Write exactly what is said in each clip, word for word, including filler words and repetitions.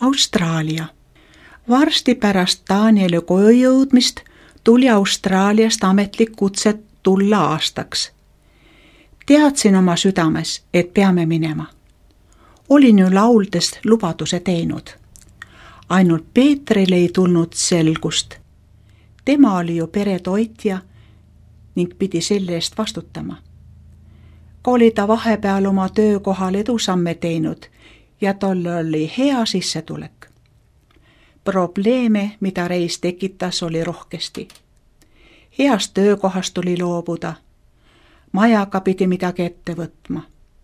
Austraalia. Varsti pärast Danieli koju jõudmist tuli Austraaliast ametlik kutse tulla aastaks. Teadsin oma südames, et peame minema. Olin ju lauldes lubaduse teinud. Ainult Peetrile ei tulnud selgust. Tema oli ju peretoitja ning pidi selle eest vastutama. Ka oli ta vahepeal oma töökohal edusamme teinud ja tal oli hea sissetulek. Probleeme, mida reis tekitas, oli rohkesti. Heast töökohast tuli loobuda. Majaga pidi midagi ette võtma.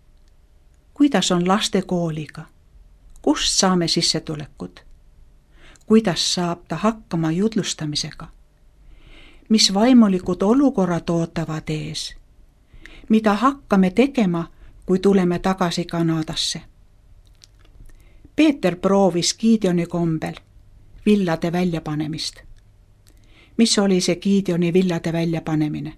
Kuidas on laste kooliga? Kust saame sissetulekud? Kuidas saab ta hakkama judlustamisega? Mis vaimulikud olukorrad ootavad ees? Mida hakkame tegema, kui tuleme tagasi Kanadasse? Peeter proovis Gideoni kombel villade väljapanemist. Mis oli see Gideoni villade väljapanemine?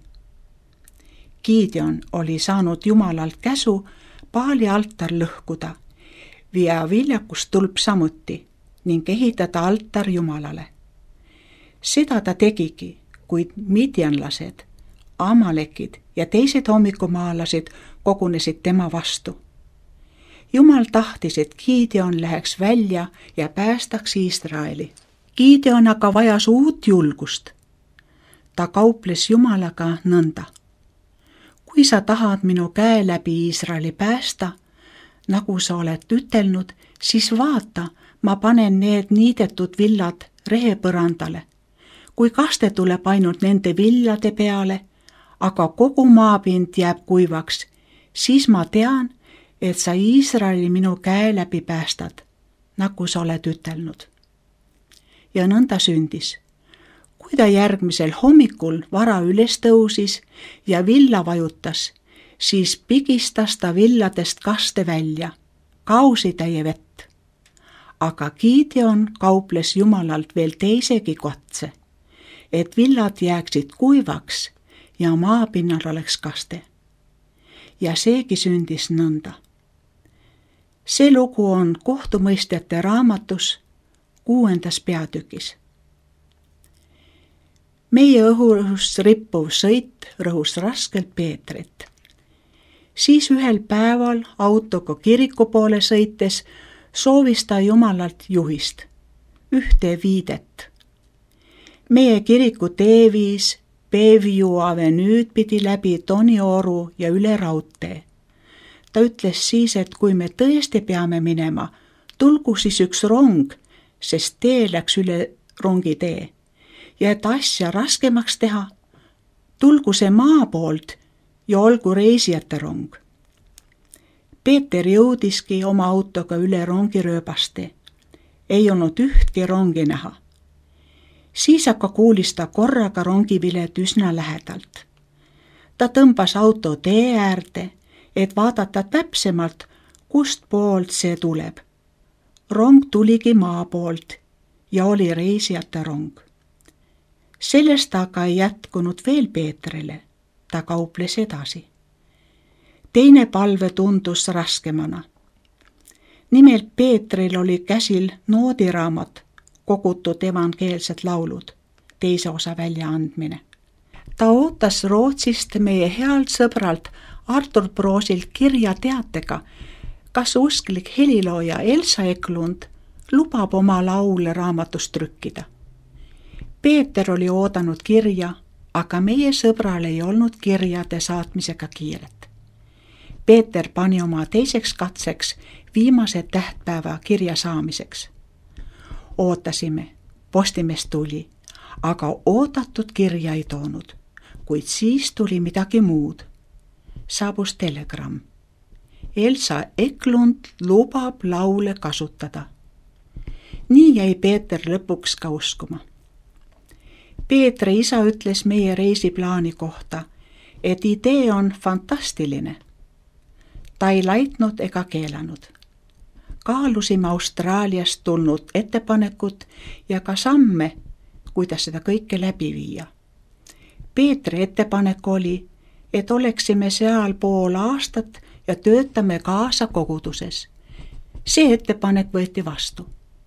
Gideon oli saanud Jumalalt käsu Baali altar lõhkuda, viia viljakust tulp samuti ning ehitada altar Jumalale. Seda ta tegigi, kuid midjanlased, amalekid ja teised hommikumaalased kogunesid tema vastu. Jumal tahtis, et Gideon läheks välja ja päästaks Iisraeli. Gideon aga vajas uut julgust. Ta kauples Jumalaga nõnda. Kui sa tahad minu käe läbi Iisraeli päästa, nagu sa oled ütelnud, siis vaata, ma panen need niidetud villad rehepõrandale. Kui kaste tuleb ainult nende villade peale, aga kogu maapind jääb kuivaks, siis ma tean, et sa Iisraeli minu käe läbi päästad, nagu sa oled ütelnud. Ja nõnda sündis. Kui ta järgmisel hommikul vara üles tõusis ja villa vajutas, siis pigistas ta villadest kaste välja, kausitäie vett. Aga Gideon kauples Jumalalt veel teisegi katse, et villad jääksid kuivaks ja maapinnal oleks kaste. Ja seegi sündis nõnda. See lugu on kohtumõistjate raamatus kuuendas peatükis. Meie õhus rippuv sõit rõhus raskelt Peetrit. Siis ühel päeval autoga kiriku poole sõites soovis ta Jumalalt juhist, ühte viidet. Meie kiriku teeviis Bayview Avenüüd pidi läbi Tonioru ja üle raudtee. Ta ütles siis, et kui me tõesti peame minema, tulgu siis üks rong, sest tee läks üle rongitee. Ja et asja raskemaks teha, tulgu see maa poolt ja olgu reisijate rong. Peeter jõudiski oma autoga üle rongirööbaste. Ei olnud ühtki rongi näha. Siis aga kuulis ta korraga rongivilet üsna lähedalt. Ta tõmbas auto tee äärde, et vaadata täpsemalt, kust poolt see tuleb. Rong tuligi maa poolt ja oli reisijate rong. Sellest aga ei jätkunud veel Peetrile. Ta kauples edasi. Teine palve tundus raskemana. Nimelt Peetril oli käsil noodiraamat, kogutud evangeelsed laulud, teise osa väljaandmine. Ta ootas Rootsist meie healt sõbralt Artur Broosilt kirja teatega, kas usklik helilooja Elsa Eklund lubab oma laule raamatust trükkida. Peeter oli oodanud kirja, aga meie sõbral ei olnud kirjade saatmisega kiiret. Peeter pani oma teiseks katseks viimase tähtpäeva kirja saamiseks. Ootasime, postimees tuli, aga oodatud kirja ei toonud, kuid siis tuli midagi muud. Saabus telegramm. Elsa Eklund lubab laule kasutada. Nii jäi Peeter lõpuks ka uskuma. Peetri isa ütles meie reisiplaani kohta, et idee on fantastiline. Ta ei laitnud ega keelanud. Kaalusime Austraaliast tulnud ettepanekut ja ka samme, kuidas seda kõike läbi viia. Peetri ettepanek oli, et oleksime seal pool aastat ja töötame kaasa koguduses. See ettepanek võeti vastu.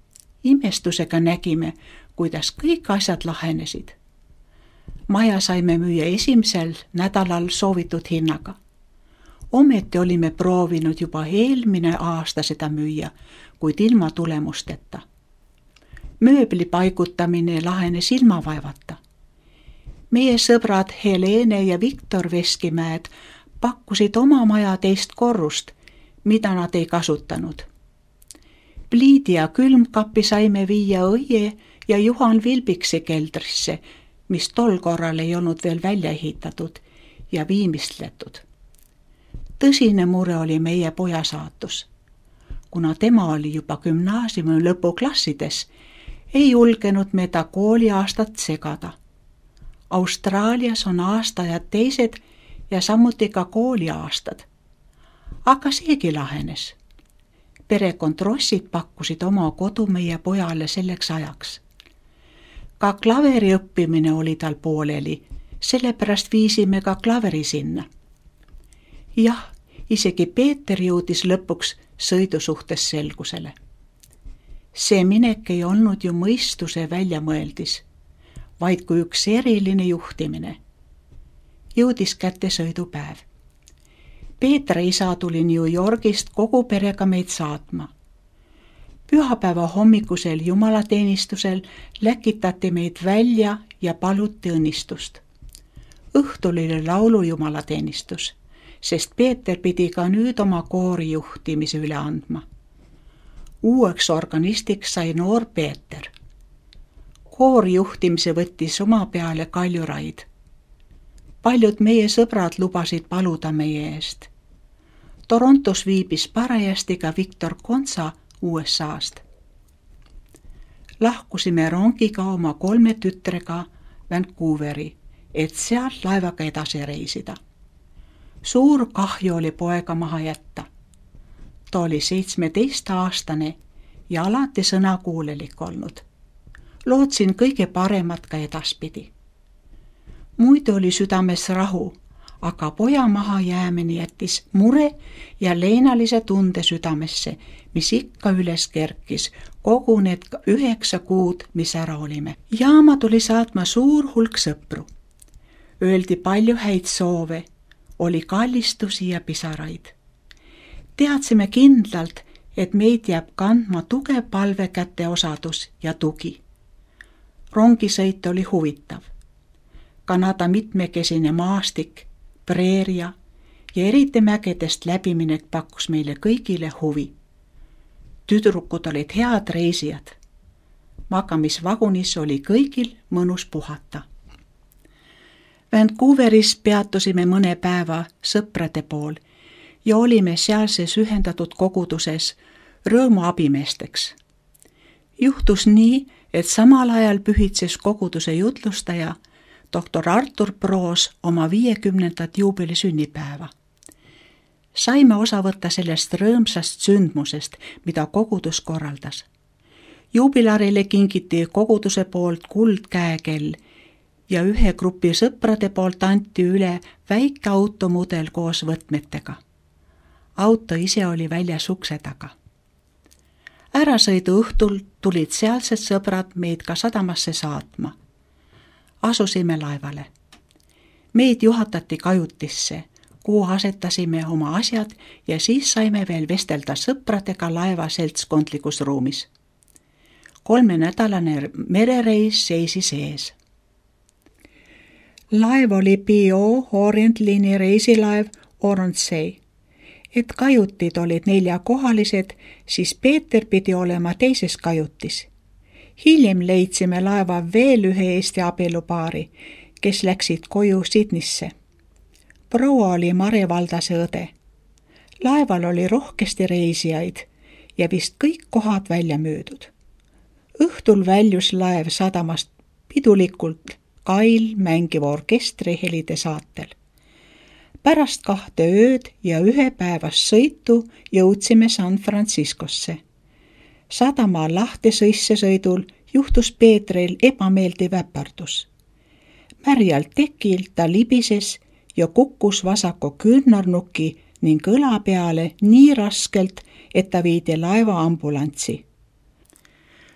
Imestusega nägime, kuidas kõik asjad lahenesid. Maja saime müüa esimesel nädalal soovitud hinnaga. Ometi olime proovinud juba eelmine aasta seda müüa, kuid ilma tulemusteta. Mööbli paigutamine lahenes ilma vaevata. Meie sõbrad Helene ja Viktor Veskimäed pakkusid oma maja teist korrust, mida nad ei kasutanud. Pliidi ja külmkappi saime viia Õie ja Juhan Vilbiksi keldrisse, mis tol korral ei olnud veel välja ehitatud ja viimistletud. Tõsine mure oli meie poja saatus. Kuna tema oli juba gümnaasiumi lõpuklassides, ei julgenud me ta kooliaastat segada. Austraalias on aastajad teised ja samuti ka kooliaastad. Aga seegi lahenes. Perekond Rossid pakkusid oma kodu meie pojale selleks ajaks. Ka klaveri õppimine oli tal pooleli, sellepärast viisime ka klaveri sinna. Jah, isegi Peeter jõudis lõpuks sõidu suhtes selgusele. See minek ei olnud ju mõistuse väljamõeldis, vaid kui üks eriline juhtimine. Jõudis kätte sõidupäev. Peetra isa tuli New Yorgist kogu perega meid saatma. Pühapäeva hommikusel jumalateenistusel läkitati meid välja ja paluti õnnistust. Õhtul oli laulu jumalateenistus, sest Peeter pidi ka nüüd oma koori juhtimise üle andma. Uueks organistiks sai noor Peeter. Koori juhtimise võttis oma peale Kalju Raid. Paljud meie sõbrad lubasid paluda meie eest. Torontos viibis parajasti ka Viktor Konsa U S A-st. Lahkusime rongiga oma kolme tütrega Vancouveri, et sealt laevaga edasi reisida. Suur kahju oli poega maha jätta. Ta oli seitsmeteistaastane ja alati sõnakuulelik olnud. Lootsin kõige paremat ka edaspidi. Muidu oli südames rahu, aga poja maha jäämine jättis mure ja leinalise tunde südamesse, mis ikka üles kerkis kogu need üheksa kuud, mis ära olime. Jaama tuli saatma suur hulk sõpru. Öeldi palju häid soove, oli kallistusi ja pisaraid. Teadsime kindlalt, et meid jääb kandma tugev palvekäte osadus ja tugi. Rongisõit oli huvitav. Kanada mitmekesine maastik, preeria ja eriti mägedest läbiminek pakkus meile kõigile huvi. Tüdrukud olid head reisijad. Magamisvagunis oli kõigil mõnus puhata. Vancouveris peatusime mõne päeva sõprade pool ja olime sealses ühendatud koguduses rõõmu abimeesteks. Juhtus nii, et samal ajal pühitses koguduse jutlustaja doktor Artur Proos oma viiekümnendat juubeli sünnipäeva. Saime osa võtta sellest rõõmsast sündmusest, mida kogudus korraldas. Juubilarile kingiti koguduse poolt kuldkäekell ja ühe grupi sõprade poolt anti üle väike automudel koos võtmetega. Auto ise oli väljas ukse taga. Ärasõidu õhtul tulid sealsed sõbrad meid ka sadamasse saatma. Asusime laevale. Meid juhatati kajutisse, kuhu asetasime oma asjad ja siis saime veel vestelda sõpradega laeva seltskondlikus ruumis. Kolmenädalane merereis seisis ees. Laev oli P O Orient Liini reisilaev Oronsei. Et kajutid olid neljakohalised, siis Peeter pidi olema teises kajutis. Hiljem leidsime laeva veel ühe Eesti abielupaari, kes läksid koju Sydneysse. Proua oli Mare Valdase õde. Laeval oli rohkesti reisijaid ja vist kõik kohad välja müüdud. Õhtul väljus laev sadamast pidulikult kail mängiva orkestri helide saatel. Pärast kahte ööd ja ühe päevast sõitu jõudsime San Franciscosse. Sadamaa lahti sissesõidul juhtus Peetril ebameeldiv äpardus. Märjal tekil ta libises ja kukkus vasaku küünarnuki ning õla peale nii raskelt, et ta viidi laeva ambulantsi.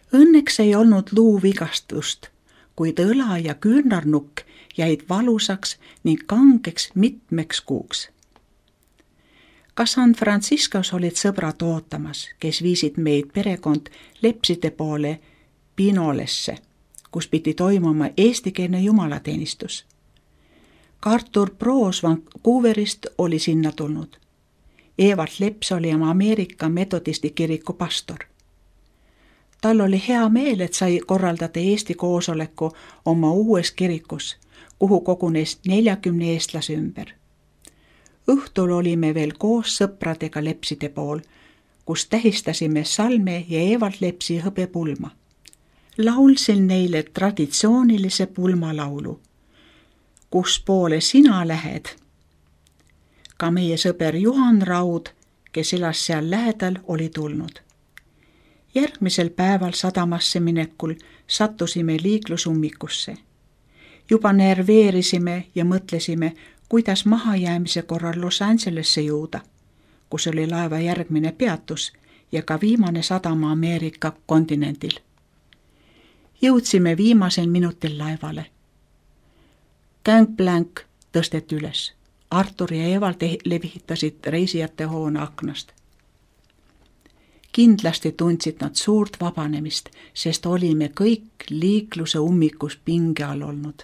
Õnneks ei olnud luuvigastust, kuid õla ja küünarnukk jäid valusaks ning kangeks mitmeks kuuks. Ka San Franciscos olid sõbrad ootamas, kes viisid meid perekond Lepside poole Pinolesse, kus pidi toimuma eestikeelne jumalateenistus. Artur Proos Vancouverist oli sinna tulnud. Evald Leps oli oma Ameerika metodisti kiriku pastor. Tal oli hea meel, et sai korraldada Eesti koosoleku oma uues kirikus, kuhu kogunes neljakümne eestlase ümber. Õhtul olime veel koos sõpradega Lepside pool, kus tähistasime Salme ja Evald Lepsi hõbepulma. Laulsin neile traditsioonilise pulmalaulu, kus poole sina lähed. Ka meie sõber Juhan Raud, kes elas seal lähedal, oli tulnud. Järgmisel päeval sadamasse minekul sattusime liiklusummikusse. Juba nerveerisime ja mõtlesime, kuidas mahajäämise korral Los Angelesse jõuda, kus oli laeva järgmine peatus ja ka viimane sadama Ameerika kontinendil. Jõudsime viimasel minutil laevale. Gangplank tõsteti üles. Artur ja Evald levitasid reisijate hoone aknast. Kindlasti tundsid nad suurt vabanemist, sest olime kõik liikluse ummikus pinge all olnud.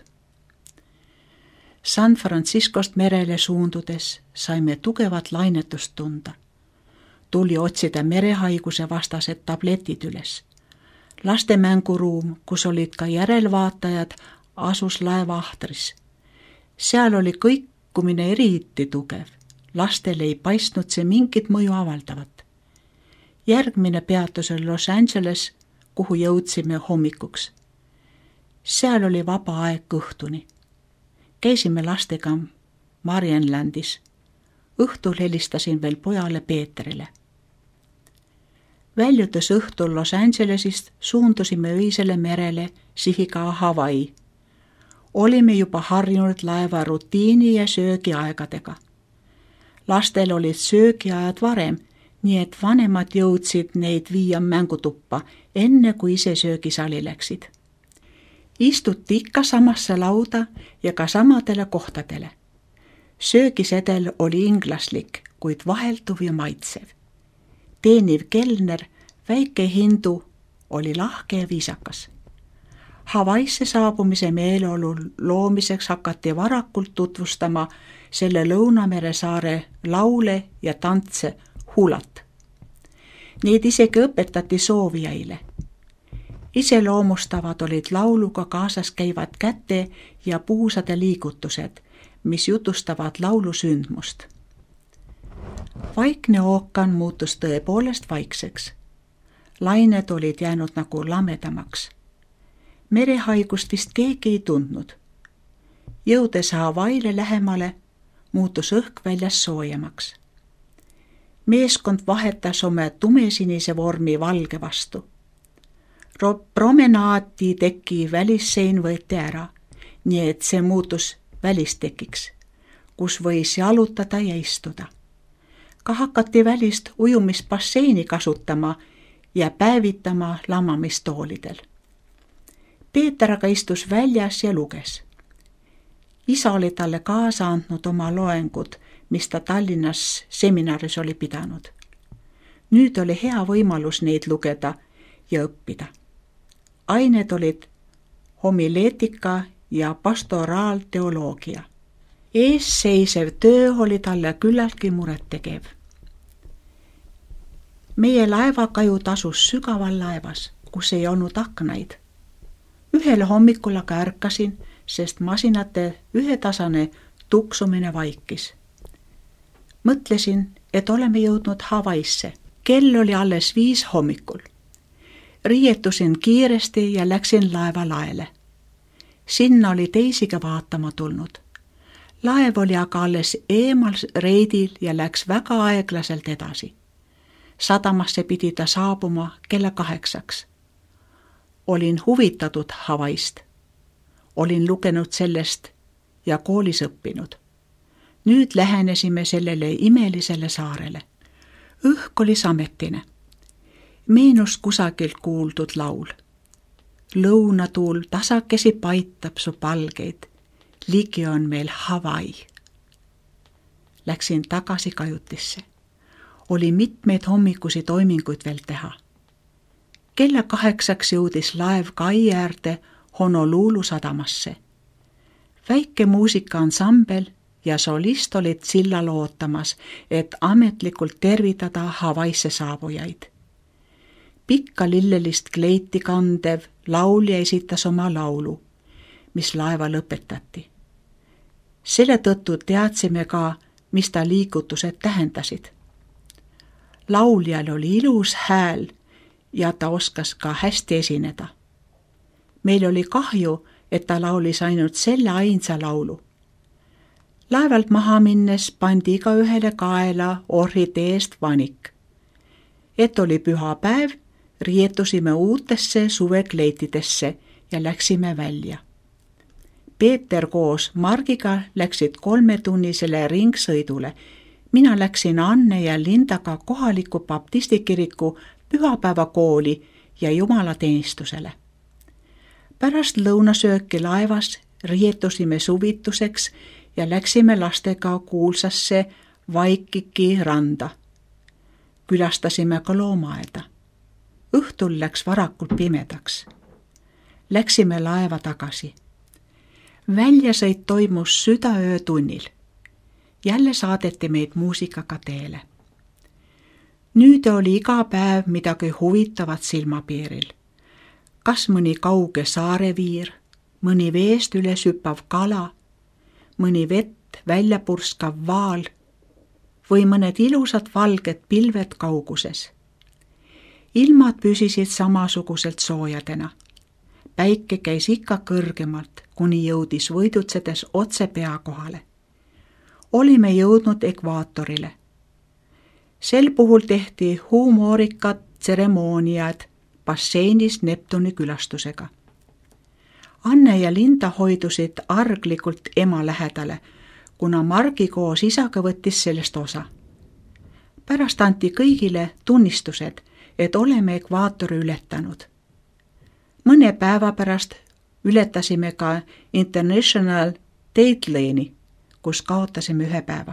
San Franciscost merele suundudes saime tugevat lainetust tunda. Tuli otsida merehaiguse vastased tabletid üles. Laste mänguruum, kus olid ka järelvaatajad, asus laeva ahtris. Seal oli kõikumine eriti tugev. Lastel ei paistnud see mingit mõju avaldavat. Järgmine peatus oli Los Angeles, kuhu jõudsime hommikuks. Seal oli vaba aeg õhtuni. Käisime lastega Marianlandis. Õhtul helistasin veel pojale Peetrile. Väljudes õhtul Los Angelesist suundusime öisele merele sihiga Hawaii. Olime juba harjunud laeva rutiini ja söögiaegadega. Lastel olid söögiajad varem, nii et vanemad jõudsid neid viia mängutuppa, enne kui ise söögisali läksid. Istuti ikka samasse lauda ja ka samadele kohtadele. Söögisedel oli inglaslik, kuid vahelduv ja maitsev. Teeniv kelner, väike hindu, oli lahke ja viisakas. Hawaiisse saabumise meeleolu loomiseks hakati varakult tutvustama selle Lõunamere saare laule ja tantse hulat. Neid isegi õpetati soovijaile. Iseloomustavad olid lauluga kaasas käivad käte ja puusade liigutused, mis jutustavad laulu sündmust. Vaikne ookean muutus tõepoolest vaikseks. Lained olid jäänud nagu lamedamaks. Merehaigust vist keegi ei tundnud. Jõudes Hawaiile lähemale, muutus õhk väljas soojemaks. Meeskond vahetas oma tumesinise vormi valge vastu. Promenaati teki välissein võeti ära, nii et see muutus välistekiks, kus võis jalutada ja istuda. Ka hakati välist ujumisbasseini kasutama ja päevitama lamamistoolidel. Peeter aga istus väljas ja luges. Isa oli talle kaasa andnud oma loengud, mis ta Tallinnas seminaris oli pidanud. Nüüd oli hea võimalus neid lugeda ja õppida. Ained olid homileetika ja pastoraalteoloogia. Ees seisev töö oli talle küllaltki muret tegev. Meie laevakaju tasus sügaval laevas, kus ei olnud aknaid. Ühel hommikul aga ärkasin, sest masinate ühetasane tuksumine vaikis. Mõtlesin, et oleme jõudnud Hawaiisse. Kell oli alles viis hommikul. Riietusin kiiresti ja läksin laeva laele. Sinna oli teisiga vaatama tulnud. Laev oli aga alles eemal reidil ja läks väga aeglaselt edasi. Sadamasse pidi ta saabuma kella kaheksaks. Olin huvitatud Hawaiist. Olin lugenud sellest ja koolis õppinud. Nüüd lähenesime sellele imelisele saarele. Õhk oli sametine. Meenus kusagilt kuuldud laul. Lõunatuul tasakesi paitab su palgeid, ligi on meil Hawaii. Läksin tagasi kajutisse. Oli mitmeid hommikusi toiminguid veel teha. Kella kaheksaks jõudis laev kai äärde Honolulu sadamasse. Väike muusikaansambel ja solist olid sillal ootamas, et ametlikult tervitada Hawaiisse saabujaid. Pikka lillelist kleiti kandev laulja esitas oma laulu, mis laeva lõpetati. Selle tõttu teadsime ka, mis ta liigutused tähendasid. Lauljal oli ilus hääl ja ta oskas ka hästi esineda. Meil oli kahju, et ta laulis ainult selle ainsa laulu. Laevalt maha minnes pandi igaühele kaela orhideest vanik. Et oli püha päev, riietusime uutesse suvekleitidesse ja läksime välja. Peeter koos Margiga läksid kolmetunnisele ringsõidule. Mina läksin Anne ja Lindaga kohaliku baptistikiriku pühapäevakooli ja jumalateenistusele. Pärast lõunasööki laevas rietusime suvituseks ja läksime lastega kuulsasse Waikiki randa. Külastasime ka loomaaeda. Õhtul läks varakult pimedaks. Läksime laeva tagasi. Väljasõit toimus südaöö tunnil. Jälle saadeti meid muusikaga teele. Nüüd oli iga päev midagi huvitavat silmapiiril. Kas mõni kauge saareviir, mõni veest üles hüppav kala, mõni vett välja purskav vaal või mõned ilusad valged pilved kauguses. Ilmad püsisid samasuguselt soojadena. Päike käis ikka kõrgemalt, kuni jõudis võidutsedes otse pea kohale. Olime jõudnud ekvaatorile. Sel puhul tehti humoorikad tseremooniad basseinis Neptuni külastusega. Anne ja Linda hoidusid arglikult ema lähedale, kuna Margi koos isaga võttis sellest osa. Pärast anti kõigile tunnistused, et oleme ekvaatori ületanud. Mõne päeva pärast ületasime ka International Datelane'i, kus kaotasime ühe päeva.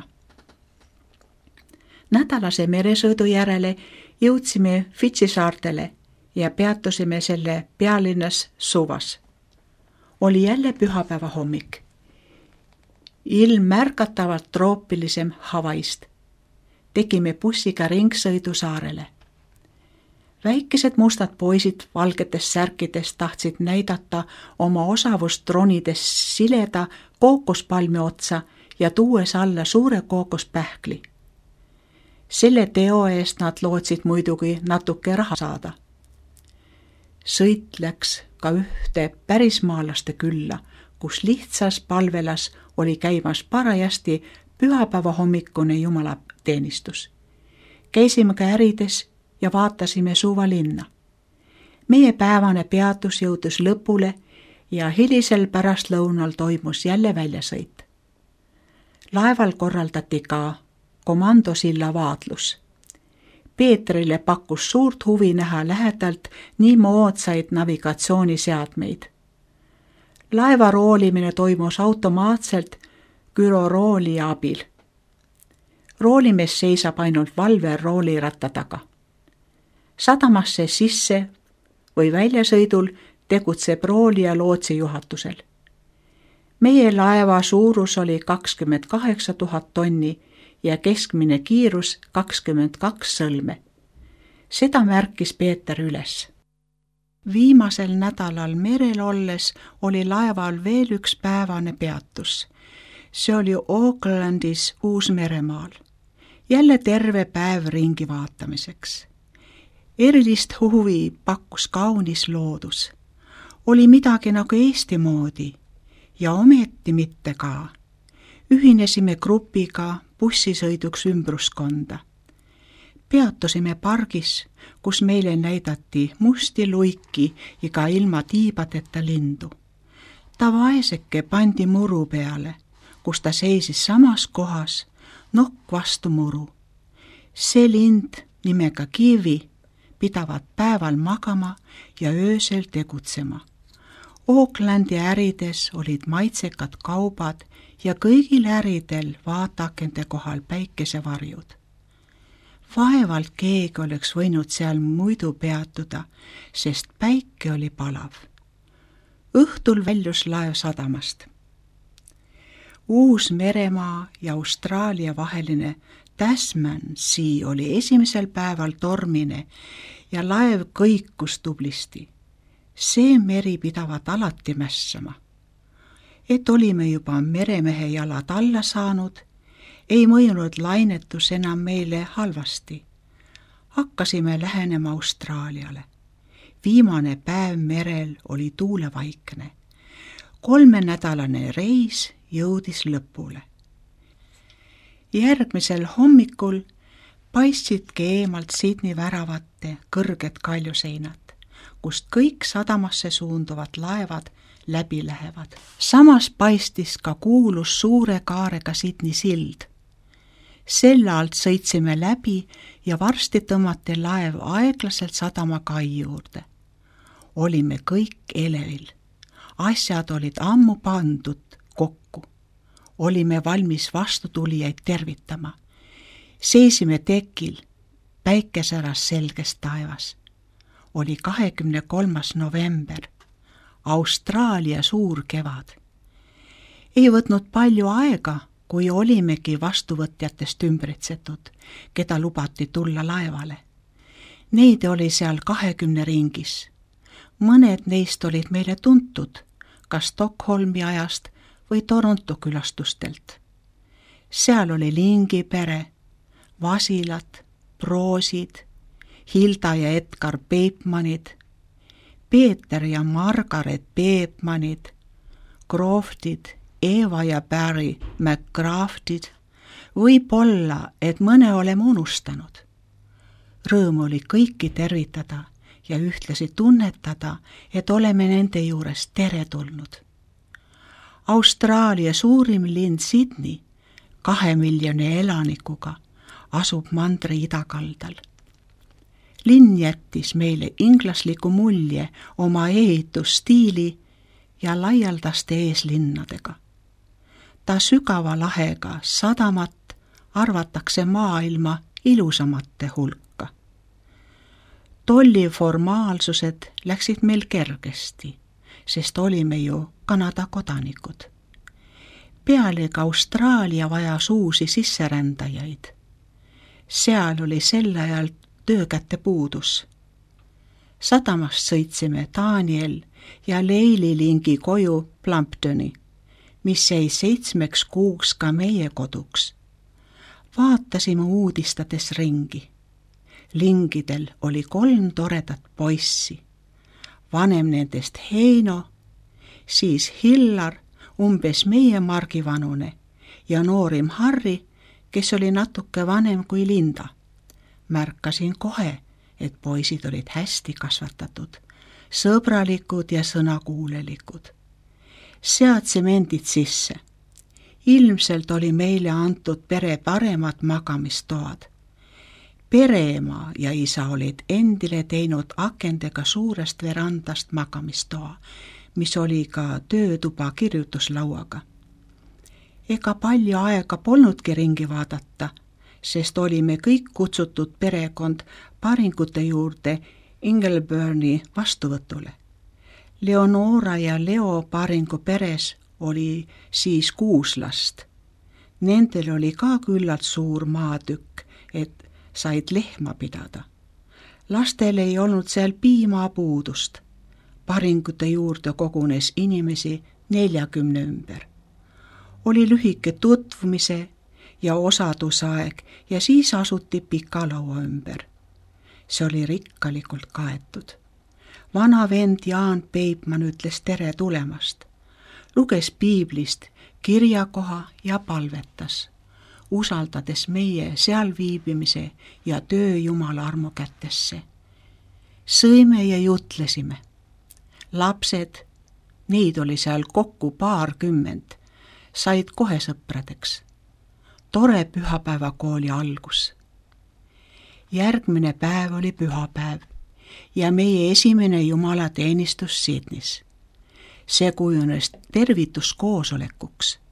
Nädalase meresõidu järele jõudsime Fidži saartele ja peatusime selle pealinnas Suvas. Oli jälle pühapäeva hommik. Ilm märgatavalt troopilisem Hawaiist. Tegime bussiga ringsõidu saarele. Väikesed mustad poisid valgetes särkides tahtsid näidata oma osavust ronides sileda kookospalmi otsa ja tuues alla suure kookospähkli. Selle teo eest nad lootsid muidugi natuke raha saada. Sõit läks ka ühte pärismaalaste külla, kus lihtsas palvelas oli käimas parajasti pühapäeva hommikune jumalateenistus. Käisime ka ärides ja vaatasime suvalinna. Meie päevane peatus jõudis lõpule ja hilisel pärastlõunal toimus jälle väljasõit. Laeval korraldati ka komandosilla vaatlus. Peetrile pakkus suurt huvi näha lähedalt nii moodsaid navigatsiooniseadmeid. Laeva roolimine toimus automaatselt gürorooli abil. Roolimees seisab ainult valve rooliratta taga. Sadamasse sisse või väljasõidul tegutseb rooli ja lootsi juhatusel. Meie laeva suurus oli kakskümmend kaheksa tuhat tonni ja keskmine kiirus kakskümmend kaks sõlme. Seda märkis Peeter üles. Viimasel nädalal merel olles oli laeval veel üks päevane peatus. See oli Aucklandis Uus-Meremaal. Jälle terve päev ringi vaatamiseks. Erilist huvi pakkus kaunis loodus. Oli midagi nagu Eesti moodi ja ometi mitte ka. Ühinesime grupiga bussisõiduks ümbruskonda. Peatusime pargis, kus meile näidati musti luiki iga ilma tiibadeta lindu. Ta vaeseke pandi muru peale, kus ta seisis samas kohas, nokk vastu muru. See lind nimega Kivi pidavat päeval magama ja öösel tegutsema. Aucklandi ärides olid maitsekad kaubad ja kõigil äridel vaatakende kohal päikesevarjud. Vaevalt keegi oleks võinud seal muidu peatuda, sest päike oli palav. Õhtul väljus laev sadamast. Uus-Meremaa ja Austraalia vaheline Tasman Sea oli esimesel päeval tormine ja laev kõikus tublisti. See meri pidavat alati mässama. Et olime juba meremehe jalad alla saanud, ei mõjunud lainetus enam meile halvasti. Hakkasime lähenema Austraaliale. Viimane päev merel oli tuulevaikne. Kolmenädalane reis jõudis lõpule. Järgmisel hommikul paistsidki eemalt Sydney väravate kõrged kaljuseinad, kust kõik sadamasse suunduvad laevad läbi lähevad. Samas paistis ka kuulus suure kaarega Sydney sild. Selle alt sõitsime läbi ja varsti tõmmati laev aeglaselt sadama kai juurde. Olime kõik elevil. Asjad olid ammu pandud kokku. Olime valmis vastutulijaid tervitama. Seisime tekil, päikesäras selges taevas. Oli kahekümne kolmas november, Austraalia suur kevad. Ei võtnud palju aega, kui olimegi vastuvõtjatest ümbritsetud, keda lubati tulla laevale. Neid oli seal kahekümne ringis. Mõned neist olid meile tuntud, kas Stockholmi ajast või Toronto külastustelt. Seal oli Lingi pere, Vasilad, Proosid, Hilda ja Edgar Peipmanid, Peeter ja Margaret Peipmanid, Croftid, Eva ja Barry McCraftid, võib-olla, et mõne oleme unustanud. Rõõm oli kõiki tervitada ja ühtlasi tunnetada, et oleme nende juures teretulnud. Austraalia suurim linn Sydney, kahe miljoni elanikuga, asub mandri idakaldal. Linn jättis meile inglasliku mulje oma ehitusstiili ja laialdaste eeslinnadega. Ta sügava lahega sadamat arvatakse maailma ilusamate hulka. Tolli formaalsused läksid meil kergesti, sest olime ju Kanada kodanikud. Pealegi Austraalia vajas uusi sisserändajaid. Seal oli sel ajal töökäte puudus. Sadamast sõitsime Daniel ja Leili Lingi koju Plumptoni, mis jäi seitsmeks kuuks ka meie koduks. Vaatasime uudistades ringi. Lingidel oli kolm toredat poissi. Vanem nendest Heino, siis Hillar, umbes meie margivanune, ja noorim Harri, kes oli natuke vanem kui Linda. Märkasin kohe, et poisid olid hästi kasvatatud, sõbralikud ja sõnakuulelikud. Seadsime endid sisse. Ilmselt oli meile antud pere paremad magamistoad. Pereema ja isa olid endile teinud akendega suurest verandast magamistoa, mis oli ka töötuba kirjutuslauaga. Ega palju aega polnudki ringi vaadata, sest olime kõik kutsutud perekond paringute juurde Ingleburni vastuvõtule. Leonora ja Leo paringu peres oli siis kuus last. Nendel oli ka küllalt suur maatükk, et said lehma pidada. Lastel ei olnud seal piima puudust. Paringute juurde kogunes inimesi neljakümne ümber. Oli lühike tutvumise ja osadusaeg ja siis asuti pika laua ümber. See oli rikkalikult kaetud. Vana vend Jaan Peipmann ütles tere tulemast. Luges piiblist kirjakoha ja palvetas, usaldades meie seal viibimise ja töö Jumala armu kätesse. Sõime ja jutlesime. Lapsed, neid oli seal kokku paarkümmend, said kohe sõpradeks. Tore pühapäevakooli algus. Järgmine päev oli pühapäev ja meie esimene jumalateenistus Sydneys. See kujunes tervituskoosolekuks.